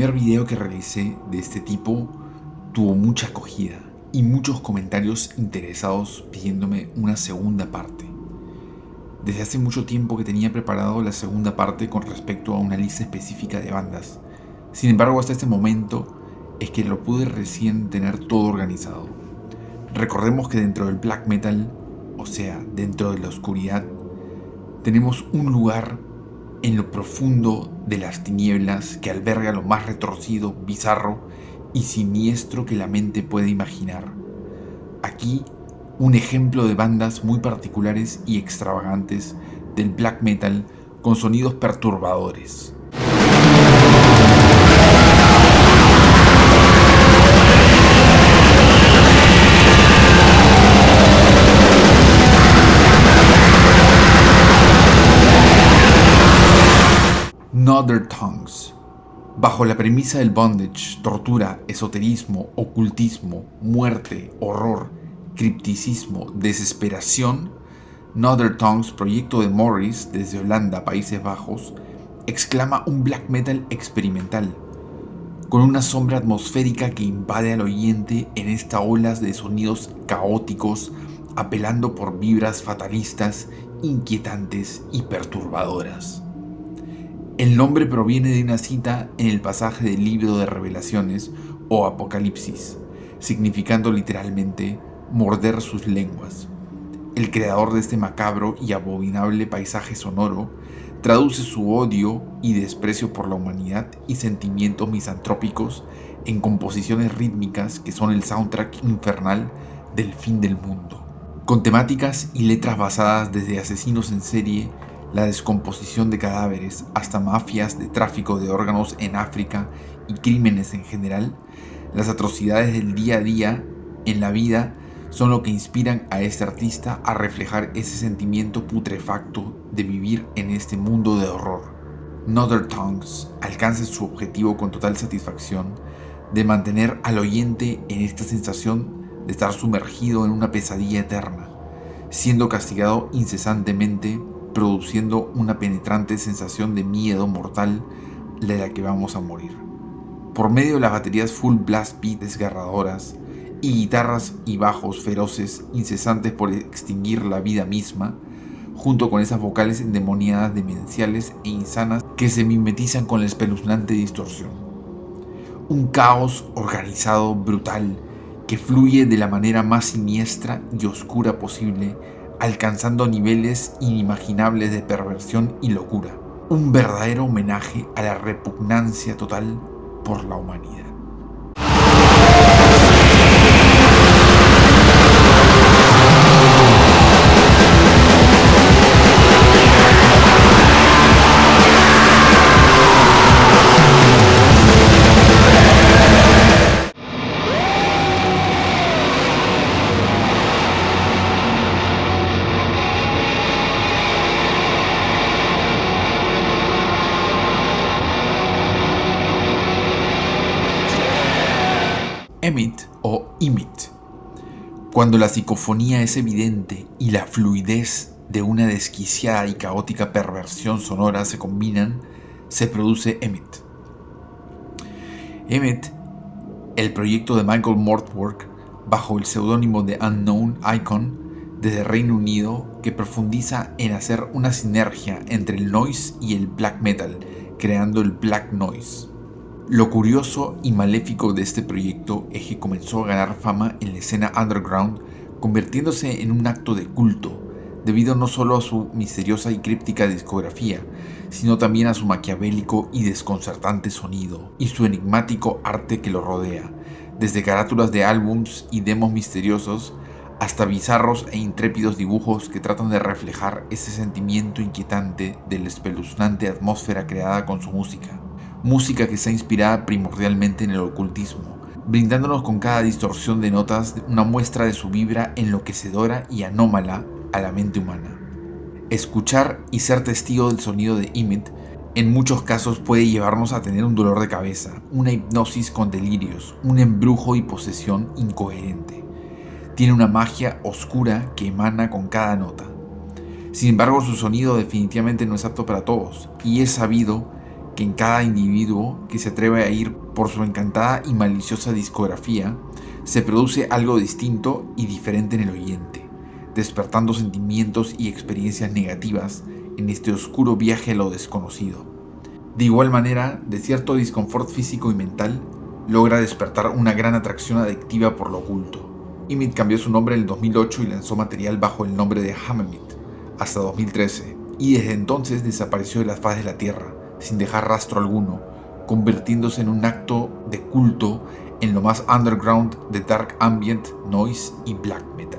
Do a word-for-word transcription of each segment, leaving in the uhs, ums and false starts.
primer video que realicé de este tipo tuvo mucha acogida y muchos comentarios interesados pidiéndome una segunda parte. Desde hace mucho tiempo que tenía preparado la segunda parte con respecto a una lista específica de bandas. Sin embargo, hasta este momento es que lo pude recién tener todo organizado. Recordemos que dentro del black metal, o sea, dentro de la oscuridad, tenemos un lugar en lo profundo de las tinieblas que alberga lo más retorcido, bizarro y siniestro que la mente puede imaginar. Aquí, un ejemplo de bandas muy particulares y extravagantes del black metal con sonidos perturbadores. Northern Tongues. Bajo la premisa del bondage, tortura, esoterismo, ocultismo, muerte, horror, cripticismo, desesperación, Northern Tongues, proyecto de Morris desde Holanda, Países Bajos, exclama un black metal experimental, con una sombra atmosférica que invade al oyente en esta ola de sonidos caóticos, apelando por vibras fatalistas, inquietantes y perturbadoras. El nombre proviene de una cita en el pasaje del libro de Revelaciones o Apocalipsis, significando literalmente morder sus lenguas. El creador de este macabro y abominable paisaje sonoro traduce su odio y desprecio por la humanidad y sentimientos misantrópicos en composiciones rítmicas que son el soundtrack infernal del fin del mundo, con temáticas y letras basadas desde asesinos en serie, la descomposición de cadáveres, hasta mafias de tráfico de órganos en África y crímenes en general. Las atrocidades del día a día en la vida son lo que inspiran a este artista a reflejar ese sentimiento putrefacto de vivir en este mundo de horror. Northern Tongues alcanza su objetivo con total satisfacción de mantener al oyente en esta sensación de estar sumergido en una pesadilla eterna, siendo castigado incesantemente, produciendo una penetrante sensación de miedo mortal de la que vamos a morir. Por medio de las baterías full blast beat desgarradoras y guitarras y bajos feroces incesantes por extinguir la vida misma, junto con esas vocales endemoniadas, demenciales e insanas que se mimetizan con la espeluznante distorsión. Un caos organizado, brutal, que fluye de la manera más siniestra y oscura posible, alcanzando niveles inimaginables de perversión y locura. Un verdadero homenaje a la repugnancia total por la humanidad. Emit o Imit. Cuando la psicofonía es evidente y la fluidez de una desquiciada y caótica perversión sonora se combinan, se produce Emit. Emit, el proyecto de Michael Mortwork, bajo el seudónimo de Unknown Icon, desde Reino Unido, que profundiza en hacer una sinergia entre el noise y el black metal, creando el black noise. Lo curioso y maléfico de este proyecto es que comenzó a ganar fama en la escena underground, convirtiéndose en un acto de culto, debido no solo a su misteriosa y críptica discografía, sino también a su maquiavélico y desconcertante sonido y su enigmático arte que lo rodea, desde carátulas de álbums y demos misteriosos hasta bizarros e intrépidos dibujos que tratan de reflejar ese sentimiento inquietante de la espeluznante atmósfera creada con su música. Música que está inspirada primordialmente en el ocultismo, brindándonos con cada distorsión de notas una muestra de su vibra enloquecedora y anómala a la mente humana. Escuchar y ser testigo del sonido de Imit en muchos casos puede llevarnos a tener un dolor de cabeza, una hipnosis con delirios, un embrujo y posesión incoherente. Tiene una magia oscura que emana con cada nota. Sin embargo, su sonido definitivamente no es apto para todos, y es sabido que en cada individuo que se atreve a ir por su encantada y maliciosa discografía, se produce algo distinto y diferente en el oyente, despertando sentimientos y experiencias negativas en este oscuro viaje a lo desconocido. De igual manera, de cierto disconfort físico y mental, logra despertar una gran atracción adictiva por lo oculto. Imit cambió su nombre en el dos mil ocho y lanzó material bajo el nombre de Hammermit hasta dos mil trece, y desde entonces desapareció de la faz de la Tierra, sin dejar rastro alguno, convirtiéndose en un acto de culto en lo más underground de dark ambient, noise y black metal.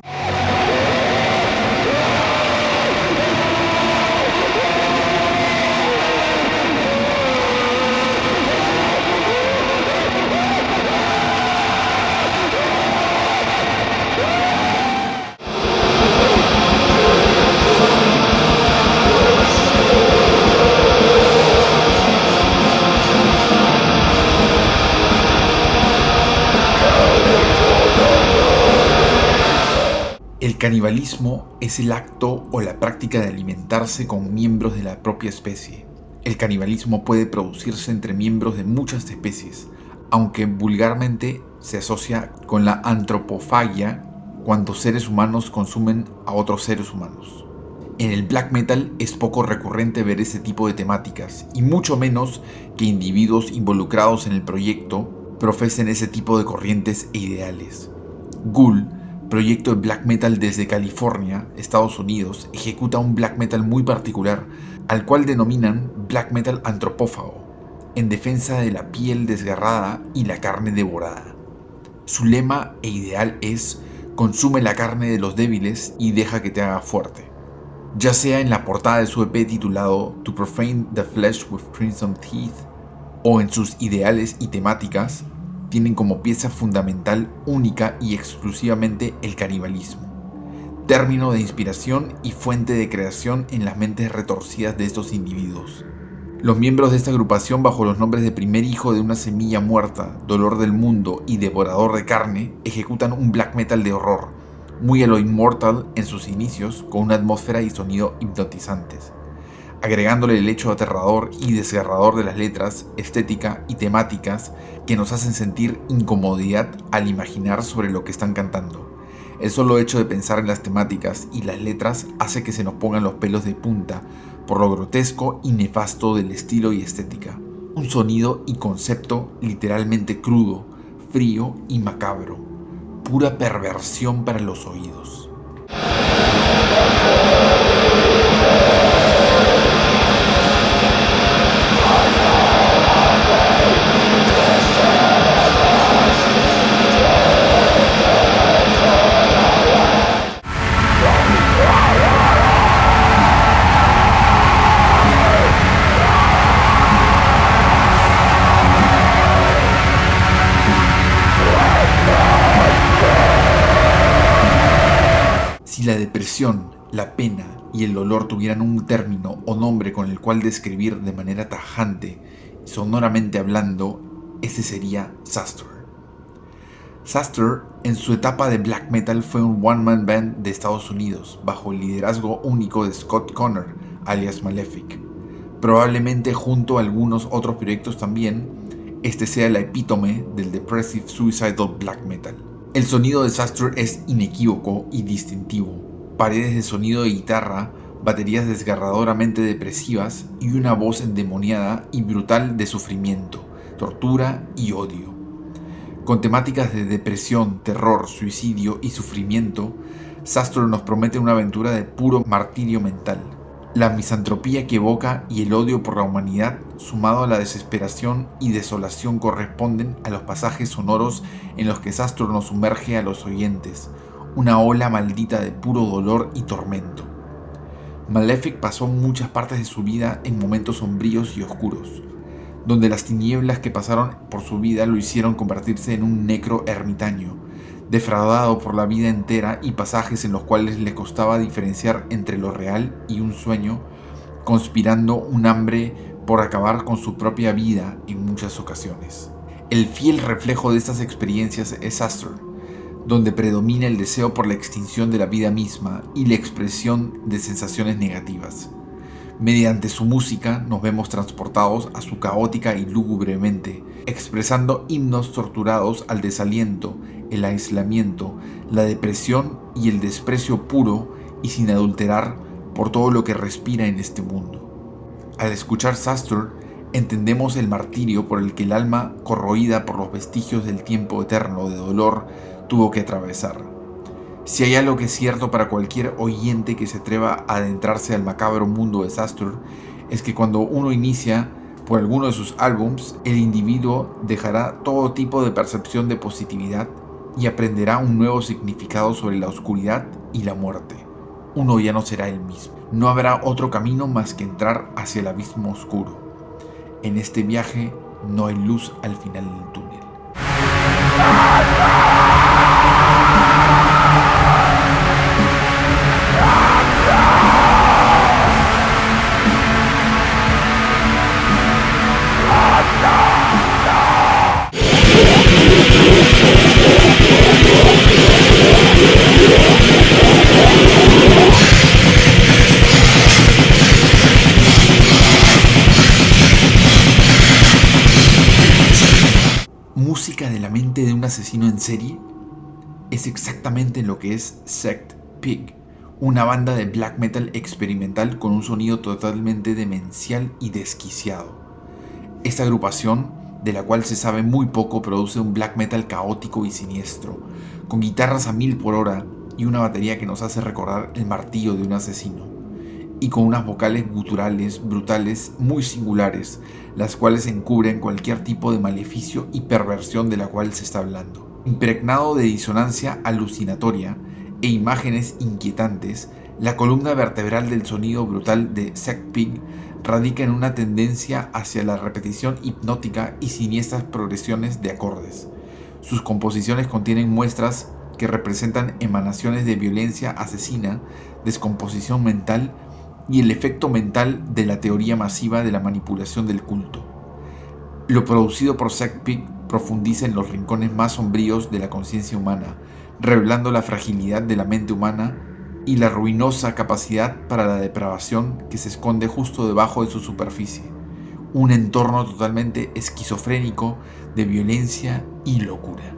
El canibalismo es el acto o la práctica de alimentarse con miembros de la propia especie. El canibalismo puede producirse entre miembros de muchas especies, aunque vulgarmente se asocia con la antropofagia cuando seres humanos consumen a otros seres humanos. En el black metal es poco recurrente ver ese tipo de temáticas, y mucho menos que individuos involucrados en el proyecto profesen ese tipo de corrientes e ideales. Ghoul, proyecto de black metal desde California, Estados Unidos, ejecuta un black metal muy particular, al cual denominan black metal antropófago, en defensa de la piel desgarrada y la carne devorada. Su lema e ideal es: consume la carne de los débiles y deja que te haga fuerte. Ya sea en la portada de su E P titulado To Profane the Flesh with Crimson Teeth, o en sus ideales y temáticas, tienen como pieza fundamental única y exclusivamente el canibalismo, término de inspiración y fuente de creación en las mentes retorcidas de estos individuos. Los miembros de esta agrupación, bajo los nombres de Primer Hijo de una Semilla Muerta, Dolor del Mundo y Devorador de Carne, ejecutan un black metal de horror, muy a lo Immortal en sus inicios, con una atmósfera y sonido hipnotizantes, agregándole el hecho aterrador y desgarrador de las letras, estética y temáticas que nos hacen sentir incomodidad al imaginar sobre lo que están cantando. El solo hecho de pensar en las temáticas y las letras hace que se nos pongan los pelos de punta por lo grotesco y nefasto del estilo y estética. Un sonido y concepto literalmente crudo, frío y macabro. Pura perversión para los oídos. Si la depresión, la pena y el dolor tuvieran un término o nombre con el cual describir de manera tajante y sonoramente hablando, ese sería Xastor. Xastor, en su etapa de black metal, fue un one-man band de Estados Unidos, bajo el liderazgo único de Scott Connor, alias Malefic. Probablemente junto a algunos otros proyectos también, este sea la epítome del depressive suicidal black metal. El sonido de Xastor es inequívoco y distintivo. Paredes de sonido de guitarra, baterías desgarradoramente depresivas y una voz endemoniada y brutal de sufrimiento, tortura y odio. Con temáticas de depresión, terror, suicidio y sufrimiento, Xastor nos promete una aventura de puro martirio mental. La misantropía que evoca y el odio por la humanidad, sumado a la desesperación y desolación, corresponden a los pasajes sonoros en los que Xastor nos sumerge a los oyentes, una ola maldita de puro dolor y tormento. Malefic pasó muchas partes de su vida en momentos sombríos y oscuros, donde las tinieblas que pasaron por su vida lo hicieron convertirse en un necro ermitaño, defraudado por la vida entera y pasajes en los cuales le costaba diferenciar entre lo real y un sueño, conspirando un hambre por acabar con su propia vida en muchas ocasiones. El fiel reflejo de estas experiencias es Xastor, donde predomina el deseo por la extinción de la vida misma y la expresión de sensaciones negativas. Mediante su música nos vemos transportados a su caótica y lúgubre mente, expresando himnos torturados al desaliento, el aislamiento, la depresión y el desprecio puro y sin adulterar por todo lo que respira en este mundo. Al escuchar Xastur, entendemos el martirio por el que el alma, corroída por los vestigios del tiempo eterno de dolor, tuvo que atravesar. Si hay algo que es cierto para cualquier oyente que se atreva a adentrarse al macabro mundo de Xastur, es que cuando uno inicia por alguno de sus álbums, el individuo dejará todo tipo de percepción de positividad y aprenderá un nuevo significado sobre la oscuridad y la muerte. Uno ya no será el mismo. No habrá otro camino más que entrar hacia el abismo oscuro. En este viaje no hay luz al final del túnel. Música de la mente de un asesino en serie es exactamente lo que es Sect Pig, una banda de black metal experimental con un sonido totalmente demencial y desquiciado. Esta agrupación, de la cual se sabe muy poco, produce un black metal caótico y siniestro, con guitarras a mil por hora y una batería que nos hace recordar el martillo de un asesino, y con unas vocales guturales brutales muy singulares, las cuales encubren cualquier tipo de maleficio y perversión de la cual se está hablando. Impregnado de disonancia alucinatoria e imágenes inquietantes, la columna vertebral del sonido brutal de Sect Pig radica en una tendencia hacia la repetición hipnótica y siniestras progresiones de acordes. Sus composiciones contienen muestras que representan emanaciones de violencia asesina, descomposición mental y el efecto mental de la teoría masiva de la manipulación del culto. Lo producido por Sect Pig profundiza en los rincones más sombríos de la conciencia humana, revelando la fragilidad de la mente humana y la ruinosa capacidad para la depravación que se esconde justo debajo de su superficie, un entorno totalmente esquizofrénico de violencia y locura.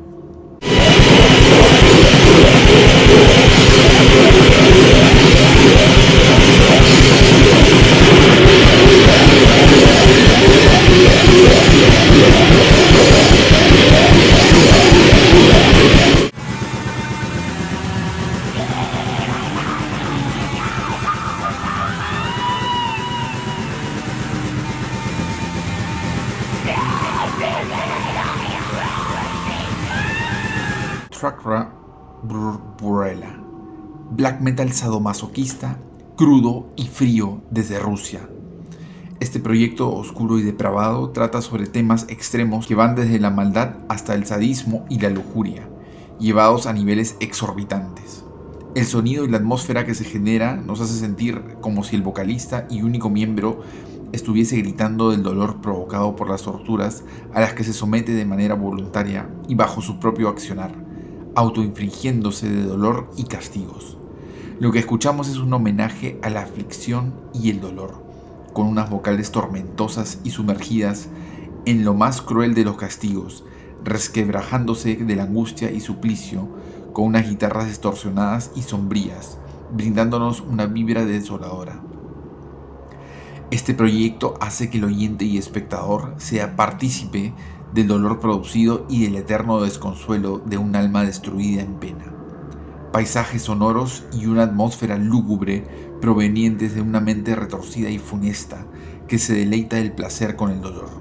Tracra Burela, black metal sadomasoquista, crudo y frío desde Rusia. Este proyecto oscuro y depravado trata sobre temas extremos que van desde la maldad hasta el sadismo y la lujuria, llevados a niveles exorbitantes. El sonido y la atmósfera que se genera nos hace sentir como si el vocalista y único miembro estuviese gritando del dolor provocado por las torturas a las que se somete de manera voluntaria y bajo su propio accionar, autoinfligiéndose de dolor y castigos. Lo que escuchamos es un homenaje a la aflicción y el dolor, con unas vocales tormentosas y sumergidas en lo más cruel de los castigos, resquebrajándose de la angustia y suplicio, con unas guitarras distorsionadas y sombrías, brindándonos una vibra desoladora. Este proyecto hace que el oyente y espectador sea partícipe del dolor producido y del eterno desconsuelo de un alma destruida en pena. Paisajes sonoros y una atmósfera lúgubre provenientes de una mente retorcida y funesta que se deleita del placer con el dolor.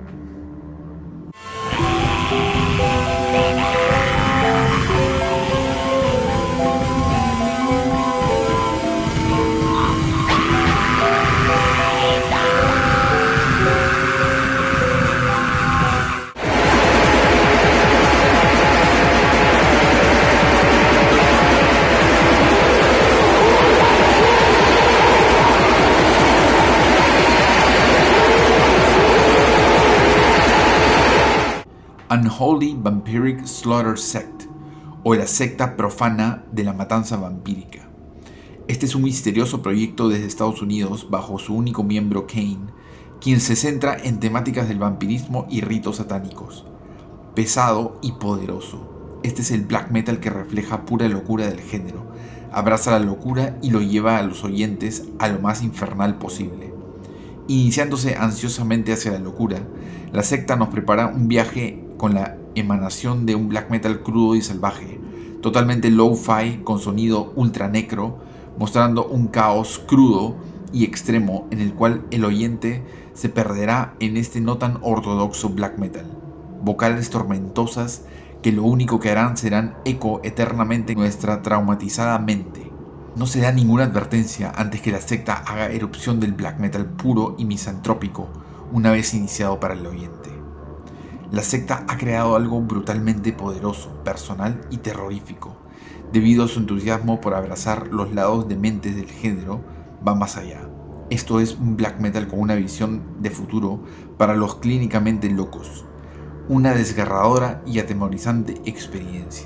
Unholy Vampiric Slaughter Sect, o la secta profana de la matanza vampírica. Este es un misterioso proyecto desde Estados Unidos bajo su único miembro Kane, quien se centra en temáticas del vampirismo y ritos satánicos. Pesado y poderoso, este es el black metal que refleja pura locura del género, abraza la locura y lo lleva a los oyentes a lo más infernal posible. Iniciándose ansiosamente hacia la locura, la secta nos prepara un viaje con la emanación de un black metal crudo y salvaje, totalmente low-fi con sonido ultra necro, mostrando un caos crudo y extremo en el cual el oyente se perderá en este no tan ortodoxo black metal. Vocales tormentosas que lo único que harán serán eco eternamente en nuestra traumatizada mente. No se da ninguna advertencia antes que la secta haga erupción del black metal puro y misantrópico una vez iniciado para el oyente. La secta ha creado algo brutalmente poderoso, personal y terrorífico. Debido a su entusiasmo por abrazar los lados dementes del género, va más allá. Esto es un black metal con una visión de futuro para los clínicamente locos. Una desgarradora y atemorizante experiencia.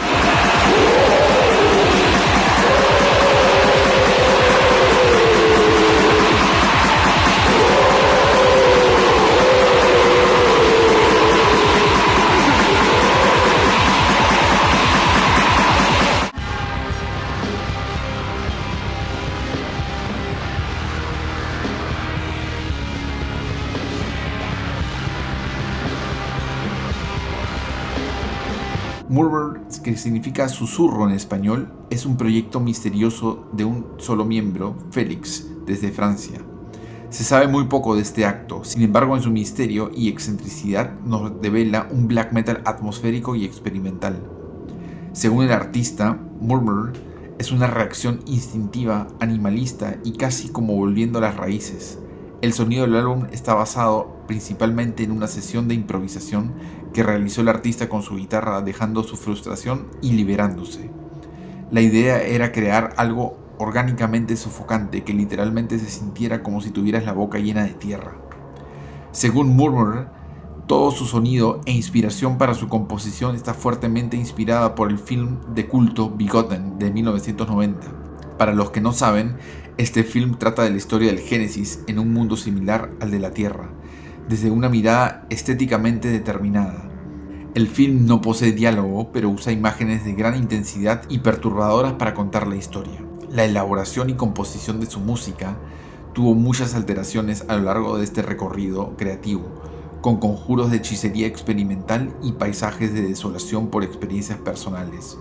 Murmur, que significa susurro en español, es un proyecto misterioso de un solo miembro, Félix, desde Francia. Se sabe muy poco de este acto, sin embargo en su misterio y excentricidad nos devela un black metal atmosférico y experimental. Según el artista, Murmur es una reacción instintiva, animalista y casi como volviendo a las raíces. El sonido del álbum está basado principalmente en una sesión de improvisación que realizó el artista con su guitarra, dejando su frustración y liberándose. La idea era crear algo orgánicamente sofocante que literalmente se sintiera como si tuvieras la boca llena de tierra. Según Murmur, todo su sonido e inspiración para su composición está fuertemente inspirada por el film de culto Begotten de mil novecientos noventa. Para los que no saben, este film trata de la historia del Génesis en un mundo similar al de la Tierra, desde una mirada estéticamente determinada. El film no posee diálogo, pero usa imágenes de gran intensidad y perturbadoras para contar la historia. La elaboración y composición de su música tuvo muchas alteraciones a lo largo de este recorrido creativo, con conjuros de hechicería experimental y paisajes de desolación por experiencias personales.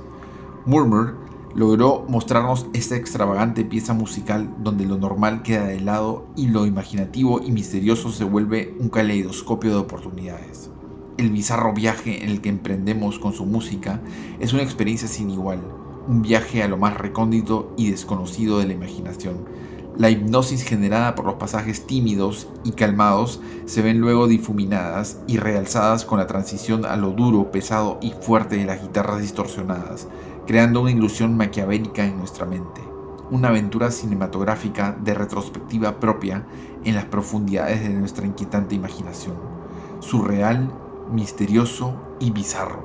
Murmur logró mostrarnos esta extravagante pieza musical donde lo normal queda de lado y lo imaginativo y misterioso se vuelve un caleidoscopio de oportunidades. El bizarro viaje en el que emprendemos con su música es una experiencia sin igual, un viaje a lo más recóndito y desconocido de la imaginación. La hipnosis generada por los pasajes tímidos y calmados se ven luego difuminadas y realzadas con la transición a lo duro, pesado y fuerte de las guitarras distorsionadas, creando una ilusión maquiavélica en nuestra mente. Una aventura cinematográfica de retrospectiva propia en las profundidades de nuestra inquietante imaginación. Surreal, misterioso y bizarro.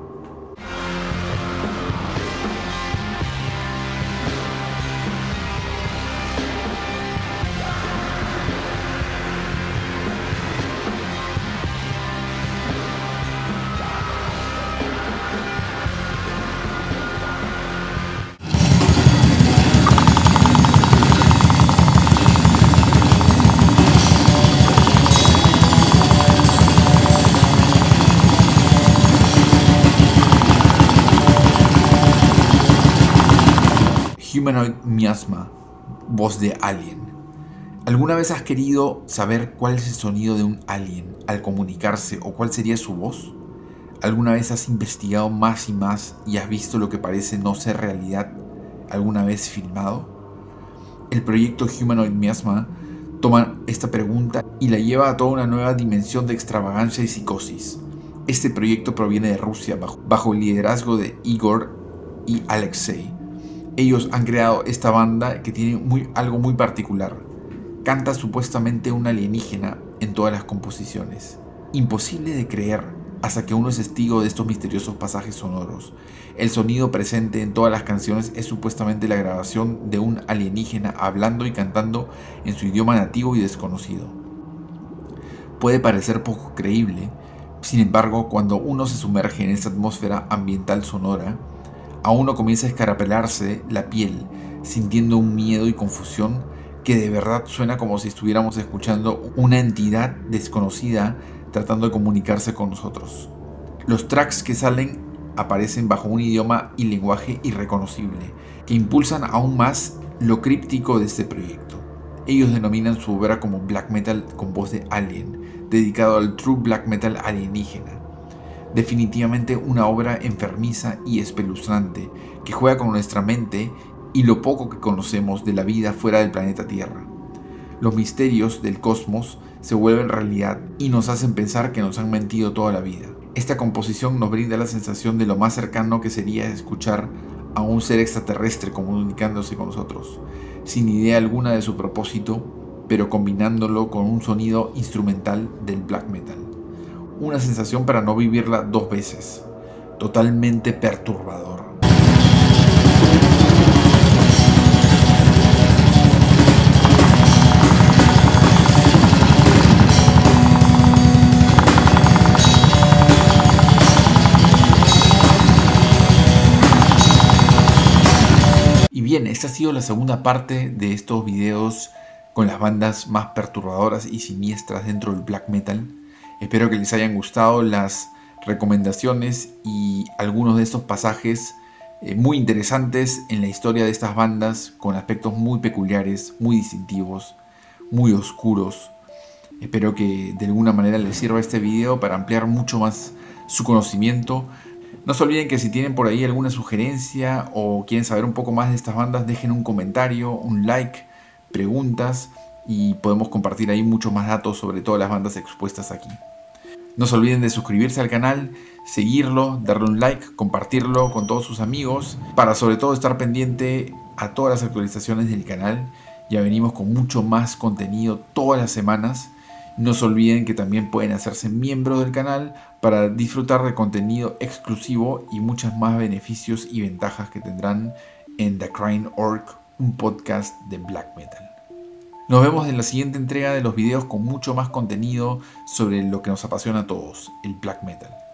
Humanoid Miasma, voz de alien. ¿Alguna vez has querido saber cuál es el sonido de un alien al comunicarse o cuál sería su voz? ¿Alguna vez has investigado más y más y has visto lo que parece no ser realidad alguna vez filmado? El proyecto Humanoid Miasma toma esta pregunta y la lleva a toda una nueva dimensión de extravagancia y psicosis. Este proyecto proviene de Rusia bajo, bajo el liderazgo de Igor y Alexei. Ellos han creado esta banda que tiene muy, algo muy particular. Canta supuestamente un alienígena en todas las composiciones. Imposible de creer, hasta que uno es testigo de estos misteriosos pasajes sonoros. El sonido presente en todas las canciones es supuestamente la grabación de un alienígena hablando y cantando en su idioma nativo y desconocido. Puede parecer poco creíble, sin embargo, cuando uno se sumerge en esta atmósfera ambiental sonora, a uno comienza a escarapelarse la piel, sintiendo un miedo y confusión que de verdad suena como si estuviéramos escuchando una entidad desconocida tratando de comunicarse con nosotros. Los tracks que salen aparecen bajo un idioma y lenguaje irreconocible, que impulsan aún más lo críptico de este proyecto. Ellos denominan su obra como black metal con voz de alien, dedicado al true black metal alienígena. Definitivamente una obra enfermiza y espeluznante, que juega con nuestra mente y lo poco que conocemos de la vida fuera del planeta Tierra. Los misterios del cosmos se vuelven realidad y nos hacen pensar que nos han mentido toda la vida. Esta composición nos brinda la sensación de lo más cercano que sería escuchar a un ser extraterrestre comunicándose con nosotros, sin idea alguna de su propósito, pero combinándolo con un sonido instrumental del black metal. Una sensación para no vivirla dos veces, totalmente perturbador. Y bien, esta ha sido la segunda parte de estos videos con las bandas más perturbadoras y siniestras dentro del black metal. Espero que les hayan gustado las recomendaciones y algunos de estos pasajes eh, muy interesantes en la historia de estas bandas, con aspectos muy peculiares, muy distintivos, muy oscuros. Espero que de alguna manera les sirva este video para ampliar mucho más su conocimiento. No se olviden que si tienen por ahí alguna sugerencia o quieren saber un poco más de estas bandas, dejen un comentario, un like, preguntas y podemos compartir ahí muchos más datos sobre todas las bandas expuestas aquí. No se olviden de suscribirse al canal, seguirlo, darle un like, compartirlo con todos sus amigos para sobre todo estar pendiente a todas las actualizaciones del canal. Ya venimos con mucho más contenido todas las semanas. No se olviden que también pueden hacerse miembros del canal para disfrutar de contenido exclusivo y muchos más beneficios y ventajas que tendrán en The Crying Orc, un podcast de black metal. Nos vemos en la siguiente entrega de los videos con mucho más contenido sobre lo que nos apasiona a todos, el black metal.